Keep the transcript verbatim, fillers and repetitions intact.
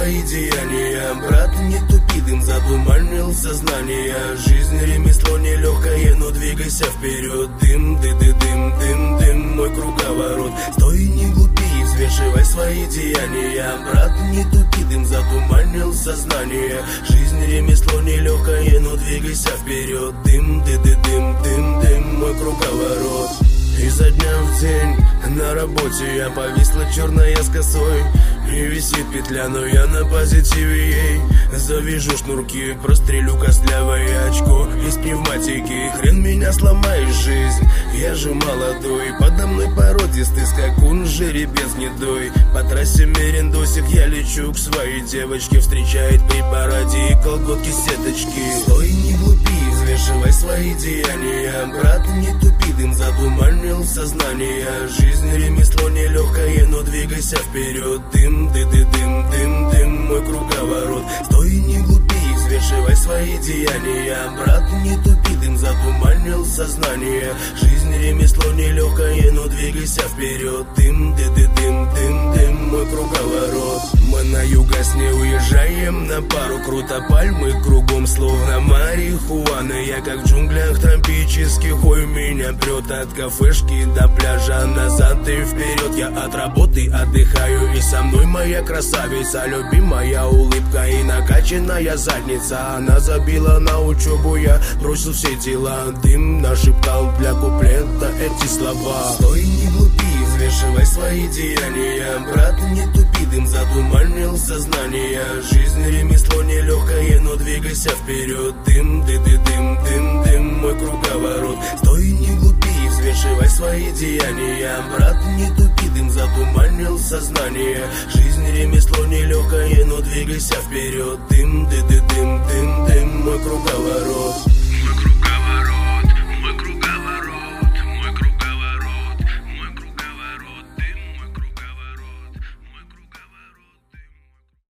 свои деяния. Брат, не тупи, дым затуманил сознание. Жизнь ремесло нелегкое, но двигайся вперед. Дым, ды, ды, дым, дым, дым, мой круговорот. Стой, не глупи, взвешивай свои деяния. Брат, не тупи, дым затуманил сознание. Жизнь ремесло нелегкое, но двигайся вперед. Дым, ды, ды, дым, дым, дым, мой круговорот. Изо дня в день на работе я повисла черная с косой. И висит петля, но я на позитиве ей. Завяжу шнурки, прострелю костлявое очко из пневматики. Хрен меня сломаешь, жизнь, я же молодой. Подо мной породистый скакун, жеребец гнедой. По трассе мерендосик я лечу к своей девочке. Встречает при параде и колготки сеточки. Стой, не глупи, взвешивай свои деяния. Брат, не тупи, дым затуманил сознание. Жизнь ремесло нелегкое, но двигайся вперед. Дым, ды, ды, дым, дым, дым, мой круговорот. Стой, не глупи, взвешивай свои деяния. Брат, не тупи, дым затуманил сознание. Жизнь ремесло нелегкое, но двигайся вперед. Дым, ды, ды, дым, дым, дым, мой круговорот. Мы на югас не уезжаем на пару, круто пальмы кругом, словно марихуана. Я как в джунглях тропических, ой, меня прет от кафешки до пляжа, назад и вперед. Я от работы отдыхаю, и со мной моя красавица, любимая улыбка и накачанная задница. Она забила на учебу, я бросил все дела. Дым нашептал для куплета эти слова. Стой, не глупи, взвешивай свои деяния. Брат, не тупи, дым затуманил сознание. Жизнь ремесло нелегкое, но двигайся вперед. Дым, ды, ды, дым, дым, дым, мой круговорот. Стой, не глупи, взвешивай свои деяния. Брат, не тупи, дым затуманил сознание. Жизнь ремесло нелегкое, но двигайся вперед. Дым, ды, ды, дым, дым, дым, мой круговорот. Мой круговорот.